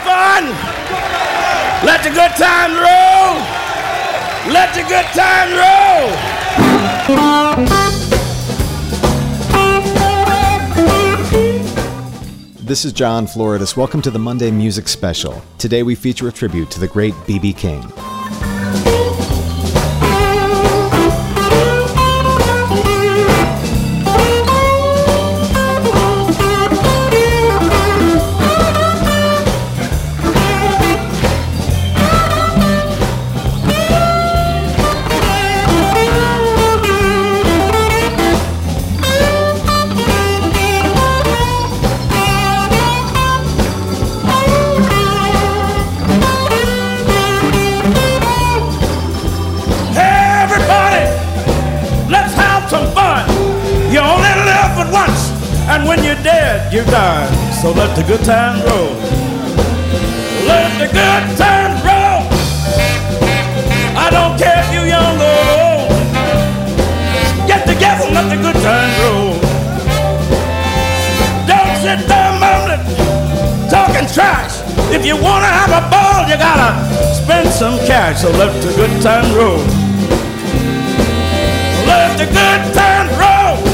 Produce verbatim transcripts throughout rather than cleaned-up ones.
fun. Let the good time roll. Let the good time roll. This is John Floridis. Welcome to the Monday Music Special. Today we feature a tribute to the great B B King. And when you're dead, you're dying. So let the good time roll. Let the good time roll. I don't care if you're young or old. Get together and let the good time roll. Don't sit there mumbling, talking trash. If you want to have a ball, you gotta spend some cash. So let the good time roll. Let the good time roll.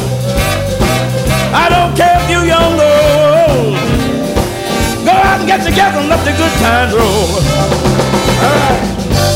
I don't care if you're young or old. Go out and get together and let the good times roll. All right.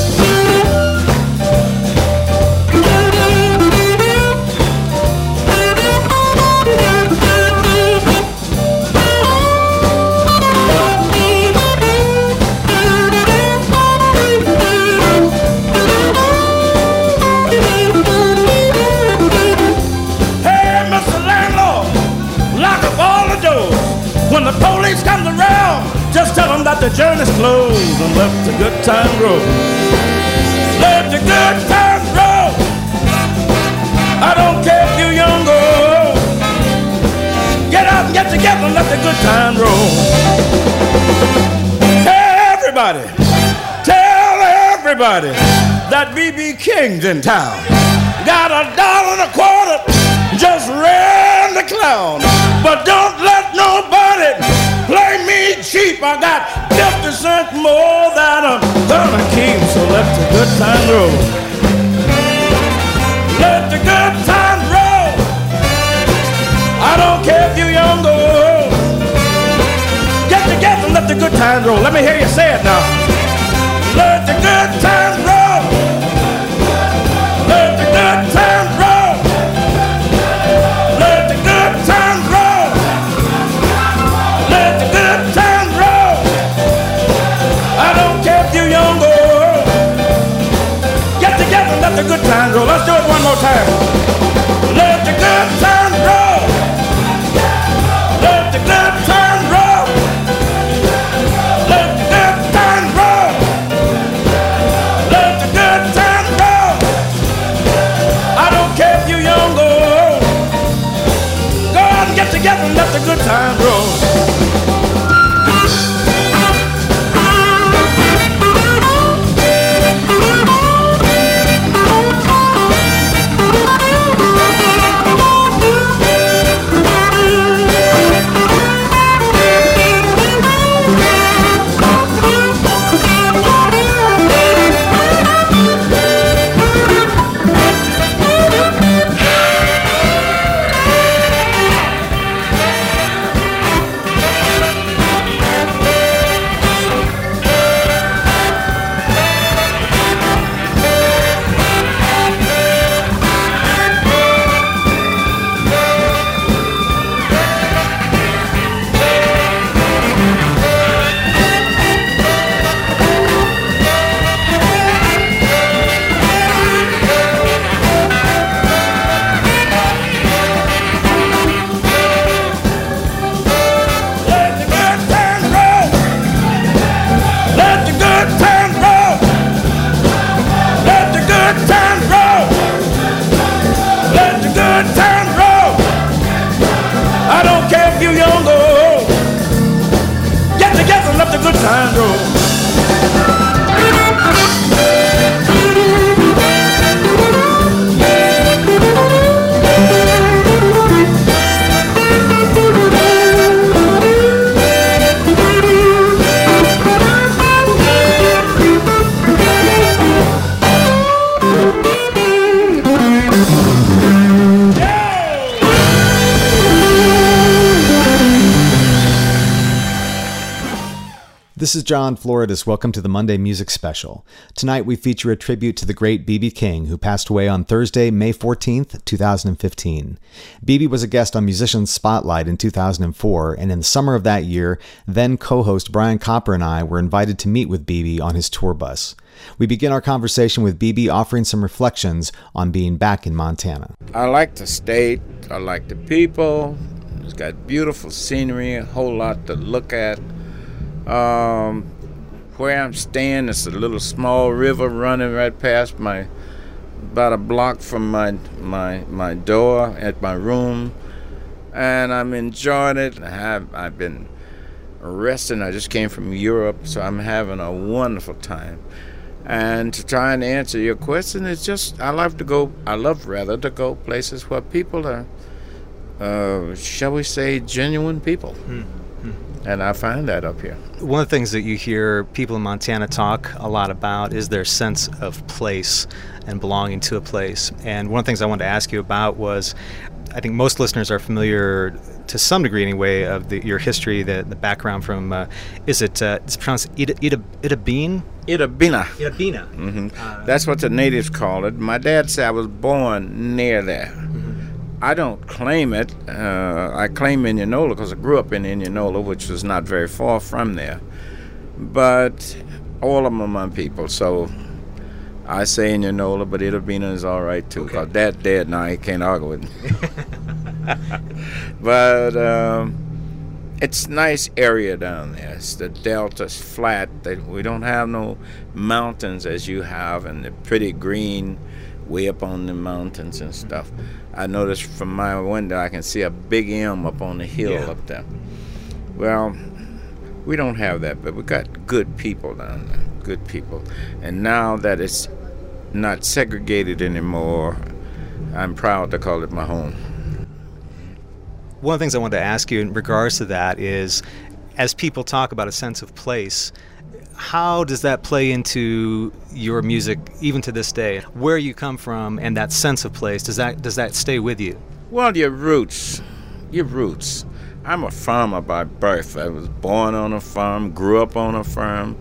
When the police comes around, just tell them that the journey's closed and let the good time roll. Let the good time roll. I don't care if you're young or old. Get out and get together and let the good time roll. Hey, everybody, tell everybody that B B King's in town. Got a dollar and a quarter, just ran the clown. But don't let nobody play me cheap. I got fifty cents more that I'm gonna keep. So let the good time roll. Let the good time roll. I don't care if you're young or old. Get together and let the good time roll. Let me hear you say it now. Let the good time roll. Let the good time roll. Let the good time roll. Let the good time roll. I don't care if you're young or old. Get together and let the good time roll. Let's do it one more time. Let the good time roll. Let the good time roll. Let the good time roll. Let the good time roll. I don't care if you're young or old. Go out and get together and let the good time roll. This is John Floridis. Welcome to the Monday Music Special. Tonight we feature a tribute to the great B B King, who passed away on Thursday, May fourteenth, two thousand fifteen. B B was a guest on Musicians Spotlight in two thousand four, and in the summer of that year, then co-host Brian Copper and I were invited to meet with B B on his tour bus. We begin our conversation with B B offering some reflections on being back in Montana. I like the state. I like the people. It's got beautiful scenery, a whole lot to look at. Um, where I'm staying, it's a little small river running right past my, about a block from my my my door at my room, and I'm enjoying it. I have I've been resting. I just came from Europe, so I'm having a wonderful time. And to try and answer your question, it's just I love to go. I love rather to go places where people are, uh, shall we say, genuine people. Hmm. And I find that up here. One of the things that you hear people in Montana talk a lot about is their sense of place and belonging to a place. And one of the things I wanted to ask you about was, I think most listeners are familiar, to some degree anyway, of the, your history, the, the background from, uh, is it, uh, it's pronounced Ida, Ida, Itabeen? Itabina. Itabina. Mm-hmm. Uh, That's what the natives call it. My dad said I was born near there. Mm-hmm. I don't claim it. Uh, I claim Indianola because I grew up in Indianola, which was not very far from there. But all of them are my people, so I say Indianola, but Itabina is all right too. Because okay. Dad's dead now, he can't argue with me. But um, it's a nice area down there. It's the delta's flat. They, we don't have no mountains as you have, and the pretty green way up on the mountains and stuff. I noticed from my window I can see a big M up on the hill yeah. up there. Well, we don't have that, but we got good people down there, good people. And now that it's not segregated anymore, I'm proud to call it my home. One of the things I wanted to ask you in regards to that is, as people talk about a sense of place, how does that play into your music even to this day? Where you come from and that sense of place, does that does that stay with you? Well, your roots, your roots. I'm a farmer by birth. I was born on a farm, grew up on a farm,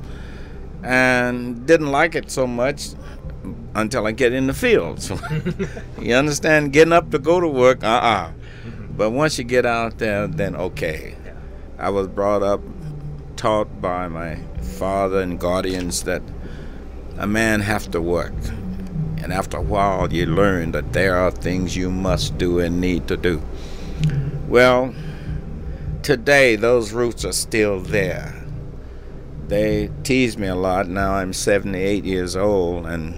and didn't like it so much until I get in the fields. You understand? Getting up to go to work, uh-uh. But once you get out there, then okay. I was brought up, taught by my father and guardians that a man have to work, and after a while you learn that there are things you must do and need to do. Well, today those roots are still there. They tease me a lot. Now I'm seventy-eight years old, and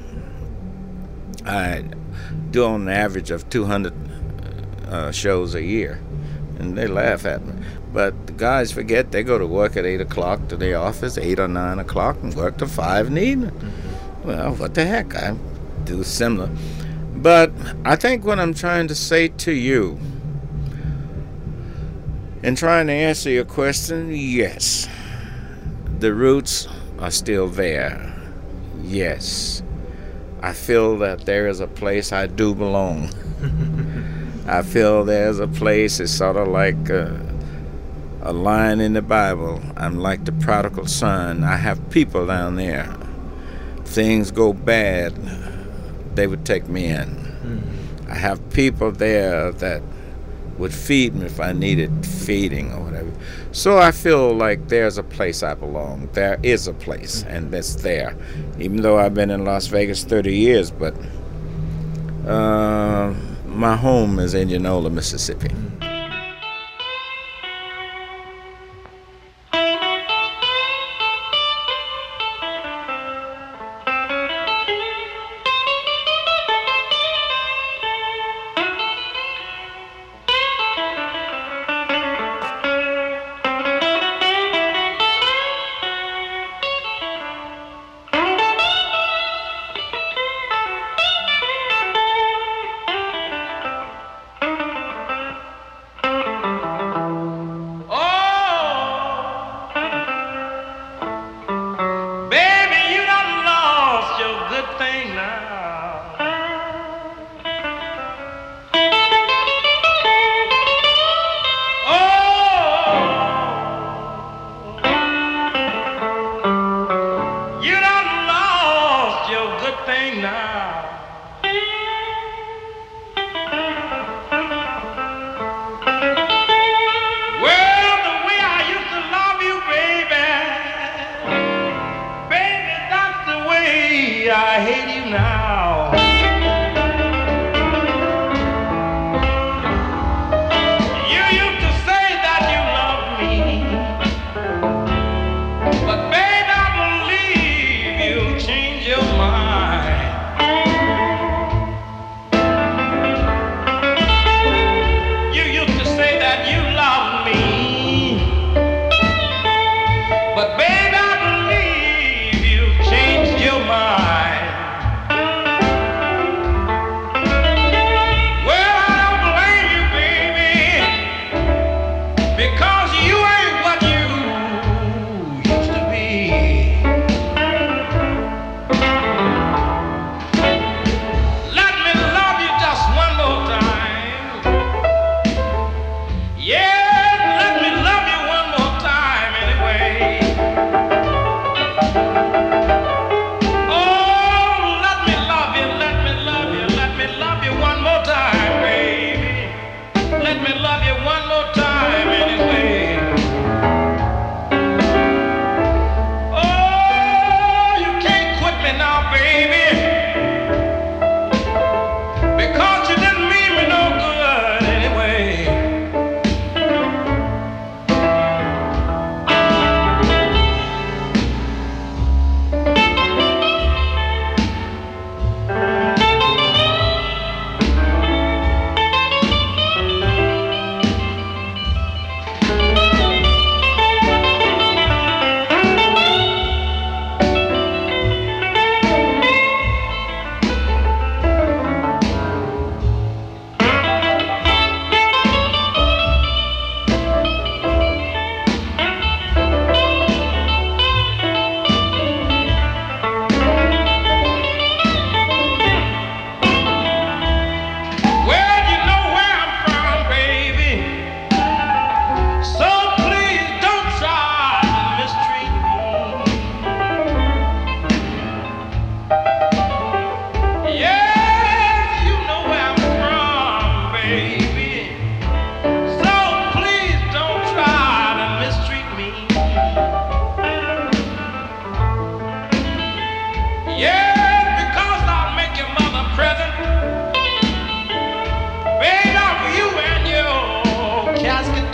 I do on an average of two hundred uh, shows a year, and they laugh at me. But the guys forget they go to work at eight o'clock to their office, eight or nine o'clock, and work till five in the evening. Mm-hmm. Well, what the heck? I do similar. But I think what I'm trying to say to you, in trying to answer your question, yes, the roots are still there. Yes, I feel that there is a place I do belong. I feel there's a place, it's sort of like Uh, a line in the Bible. I'm like the prodigal son. I have people down there. If things go bad, they would take me in. Mm. I have people there that would feed me if I needed feeding or whatever. So I feel like there's a place I belong. There is a place, and that's there. Even though I've been in Las Vegas thirty years, but uh, my home is Indianola, Mississippi.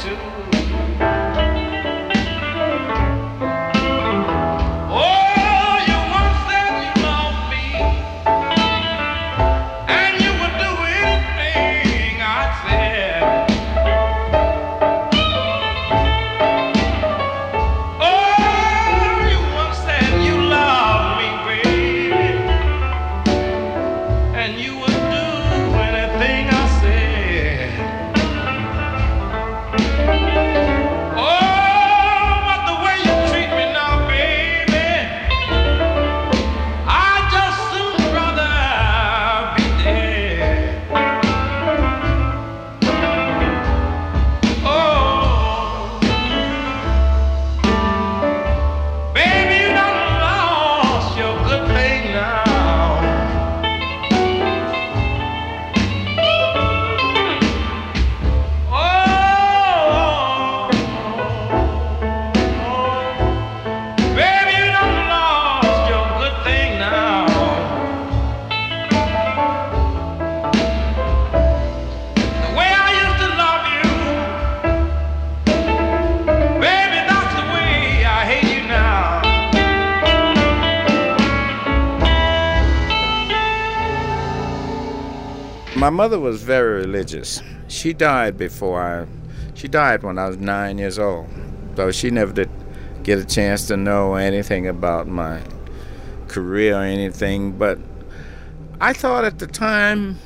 My mother was very religious. She died before I, she died when I was nine years old. So she never did get a chance to know anything about my career or anything. But I thought at the time,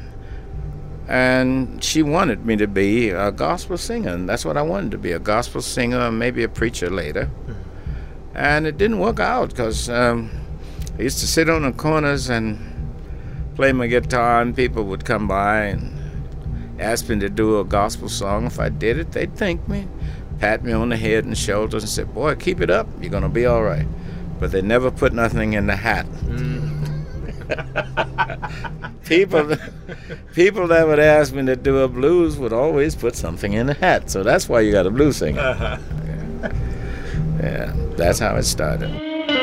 and she wanted me to be a gospel singer, and that's what I wanted to be, a gospel singer, maybe a preacher later. And it didn't work out because um, I used to sit on the corners and play my guitar, and people would come by and ask me to do a gospel song. If I did it, they'd thank me, pat me on the head and shoulders and say, boy, keep it up, you're gonna be all right. But they never put nothing in the hat. Mm. people people that would ask me to do a blues would always put something in the hat, so that's why you got a blues singer. Uh-huh. Yeah. Yeah, that's how it started.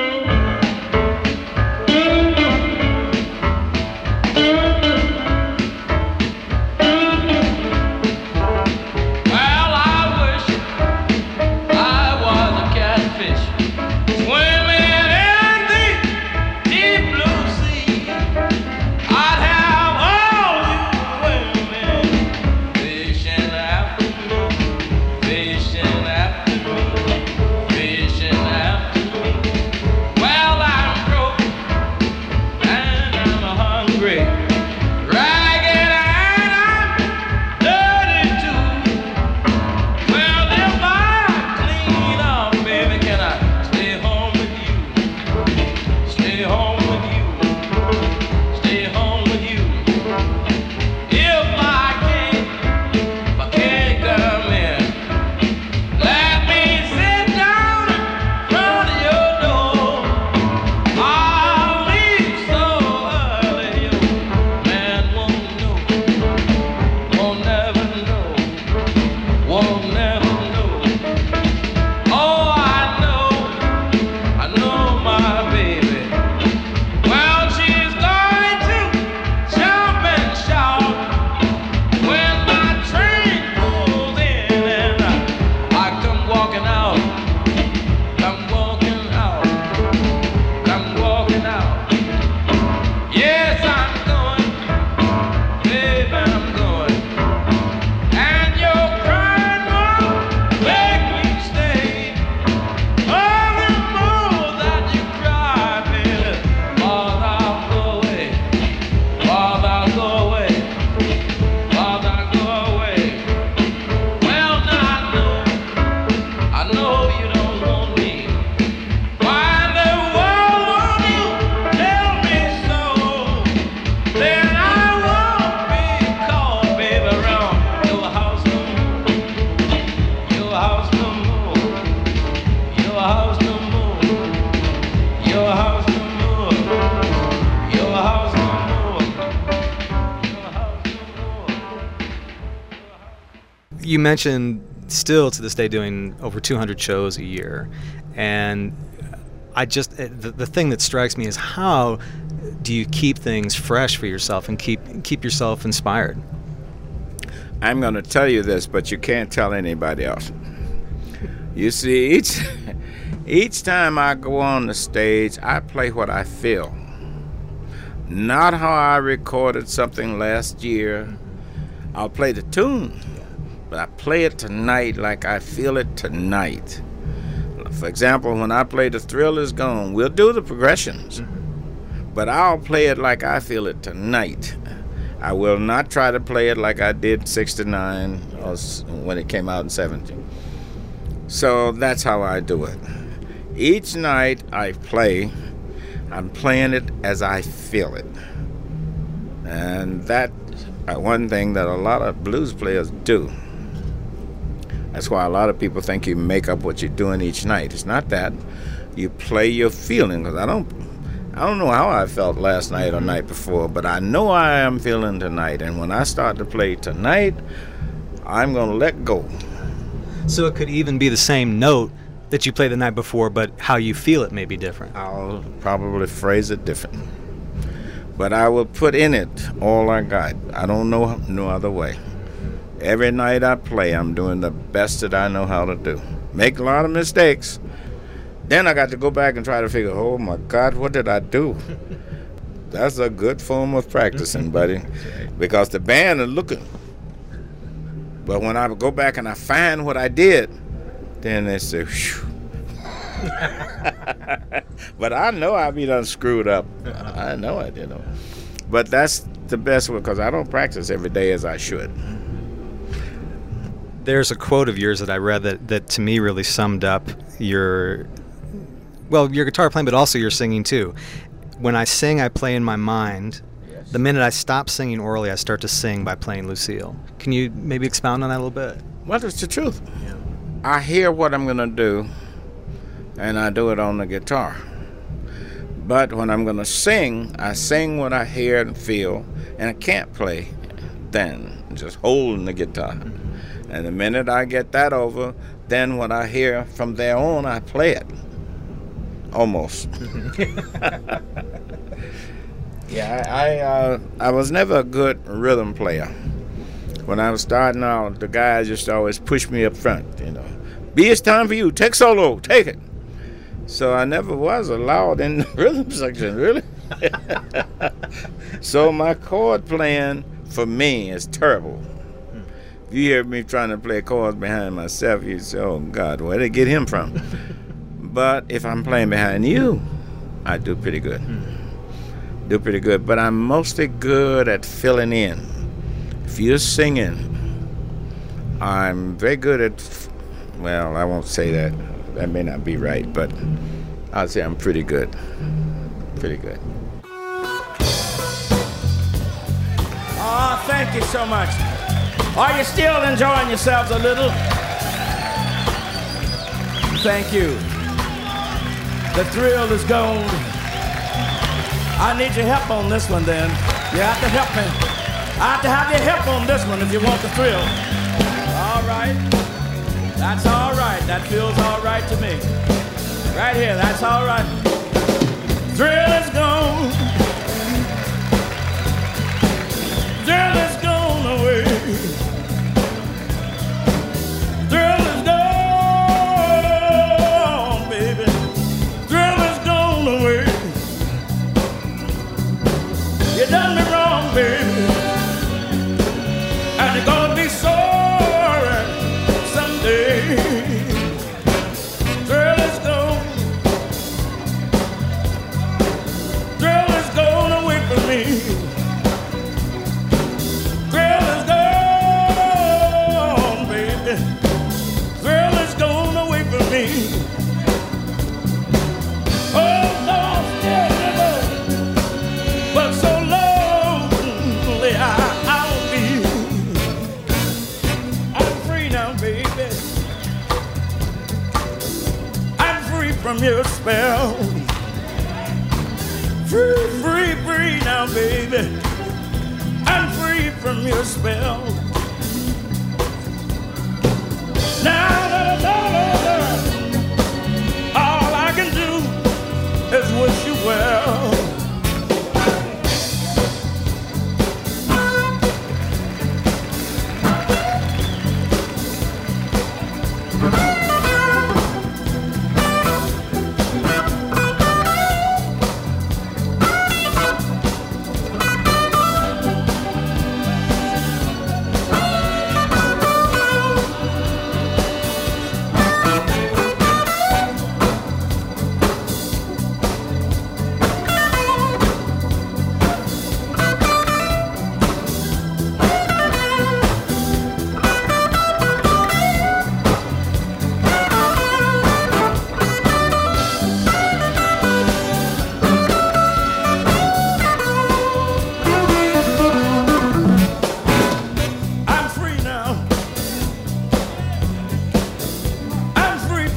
You mentioned still to this day doing over two hundred shows a year, and I just the, the thing that strikes me is how do you keep things fresh for yourself and keep keep yourself inspired? I'm going to tell you this, but you can't tell anybody else. You see, each each time I go on the stage, I play what I feel. Not how I recorded something last year. I'll play the tune, but I play it tonight like I feel it tonight. For example, when I play The Thrill Is Gone, we'll do the progressions, but I'll play it like I feel it tonight. I will not try to play it like I did sixty-nine or when it came out in seventy. So that's how I do it. Each night I play, I'm playing it as I feel it. And that's one thing that a lot of blues players do. That's why a lot of people think you make up what you're doing each night. It's not that. You play your feeling, because I don't I don't know how I felt last night or night before, but I know I am feeling tonight. And when I start to play tonight, I'm going to let go. So it could even be the same note that you played the night before, but how you feel it may be different. I'll probably phrase it different. But I will put in it all I got. I don't know no other way. Every night I play, I'm doing the best that I know how to do. Make a lot of mistakes. Then I got to go back and try to figure, oh my God, what did I do? That's a good form of practicing, buddy, because the band is looking. But when I go back and I find what I did, then they say, whew. But I know I be done screwed up. I know I did. But that's the best way, because I don't practice every day as I should. There's a quote of yours that I read that, that to me really summed up your, well, your guitar playing, but also your singing too. When I sing, I play in my mind. Yes. The minute I stop singing orally, I start to sing by playing Lucille. Can you maybe expound on that a little bit? Well, it's the truth. Yeah. I hear what I'm going to do, and I do it on the guitar. But when I'm going to sing, I sing what I hear and feel, and I can't play then, just holding the guitar. And the minute I get that over, then what I hear from there on, I play it. Almost. Yeah, I I, uh, I was never a good rhythm player. When I was starting out, the guys just always pushed me up front, you know. B, it's time for you. Take solo. Take it. So I never was allowed in the rhythm section, really. So my chord playing, for me, is terrible. If you hear me trying to play chords behind myself, you say, oh, God, where did they get him from? But if I'm playing behind you, I do pretty good. Do pretty good. But I'm mostly good at filling in. If you're singing, I'm very good at, well, I won't say that. That may not be right, but I'll say I'm pretty good. Pretty good. Oh, thank you so much. Are you still enjoying yourselves a little? Thank you. The thrill is gone. I need your help on this one then. You have to help me. I have to have your help on this one if you want the thrill. All right. That's all right. That feels all right to me. Right here, that's all right. Thrill is gone. Thrill is gone away. Thrill is gone, baby. Thrill is gone away. You done me wrong, baby. And you're gonna be sorry someday. Thrill is gone. Thrill is gone away from me. Thrill is gone, baby. Thrill is gone away from me. Oh, Lord, still never, but so lonely I, I'll be. I'm free now, baby. I'm free from your spell. Free, free, free now, baby. I'm free from your spell. Now, da, da, da, da, all I can do is wish you well.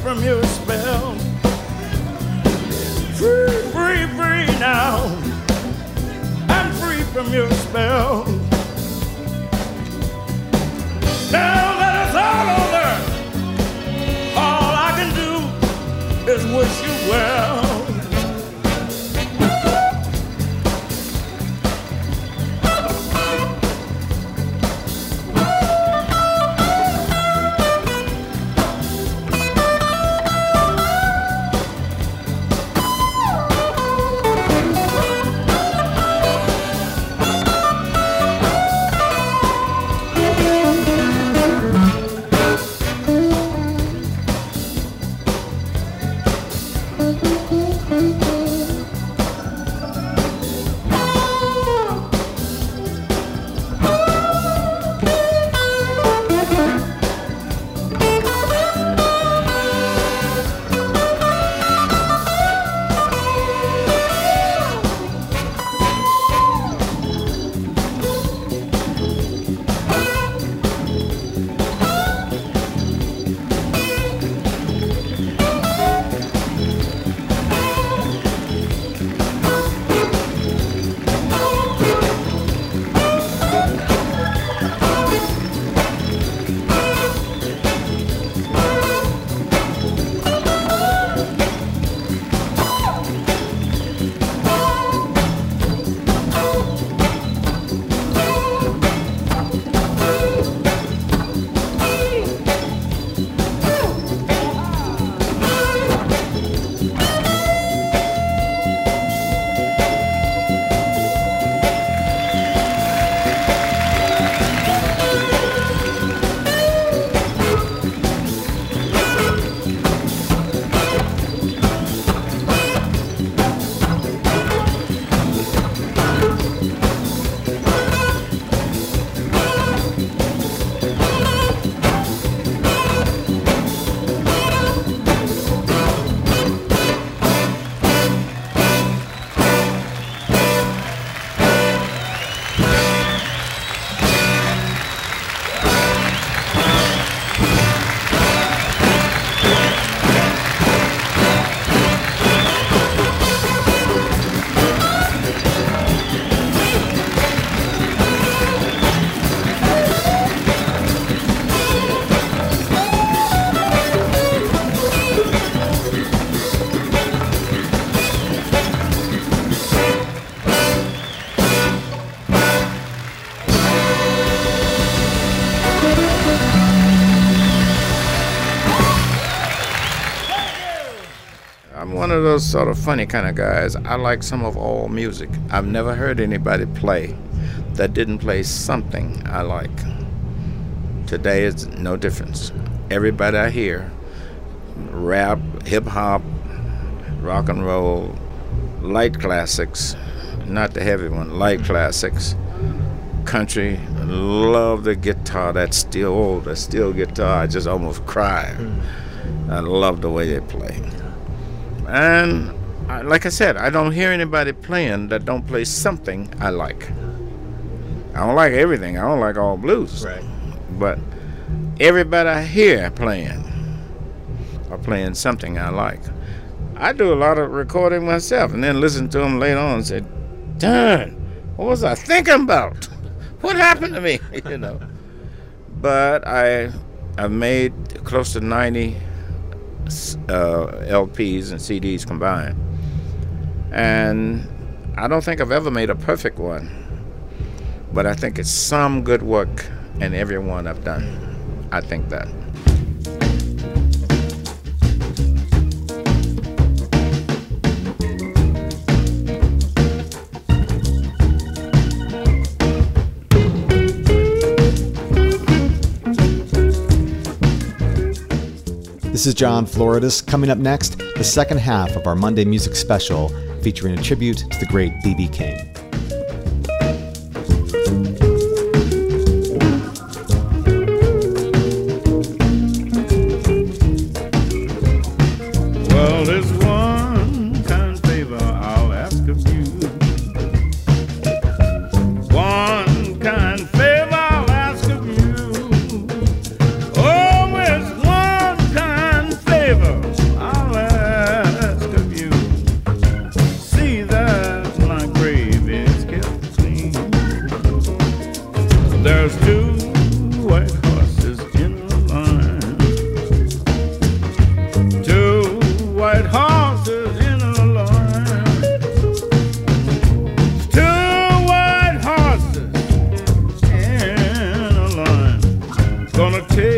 from your spell. Free, free, free now. I'm free from your spell. Now that it's all over, all I can do is wish you well. One of those sort of funny kind of guys. I like some of all music. I've never heard anybody play that didn't play something I like. Today is no difference. Everybody I hear, rap, hip-hop, rock and roll, light classics, not the heavy one, light classics, country, love the guitar, that steel, oh, that steel guitar, I just almost cry. I love the way they play. And I, like I said, I don't hear anybody playing that don't play something I like. I don't like everything. I don't like all blues. Right. But everybody I hear playing are playing something I like. I do a lot of recording myself and then listen to them later on and say, darn, what was I thinking about? What happened to me? You know. But I, I've made close to ninety uh, L Ps and C Ds combined. And I don't think I've ever made a perfect one. But I think it's some good work in every one I've done. I think that. This is John Floridis. Coming up next, the second half of our Monday Music Special featuring a tribute to the great B B King. Well, there's one kind favor I'll ask of you. One kind favor I'll ask of you. Oh, it's one kind favor neighbor, I'll ask of you. See that my grave is kept clean. There's two white horses in a line. Two white horses in a line. Two white horses in a line. Gonna take